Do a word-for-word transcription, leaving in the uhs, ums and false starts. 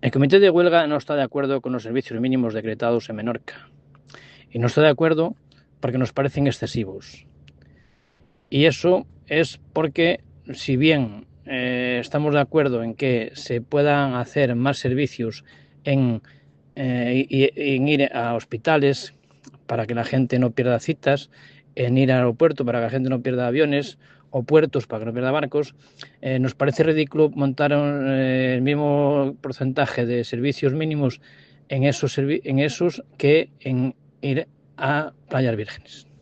El comité de huelga no está de acuerdo con los servicios mínimos decretados en Menorca y no está de acuerdo porque nos parecen excesivos. Y eso es porque, si bien eh, estamos de acuerdo en que se puedan hacer más servicios en, eh, y, en ir a hospitales para que la gente no pierda citas, en ir al aeropuerto para que la gente no pierda aviones o puertos para que no pierda barcos, eh, nos parece ridículo montar eh, el mismo porcentaje de servicios mínimos en esos, en esos que en ir a playas vírgenes.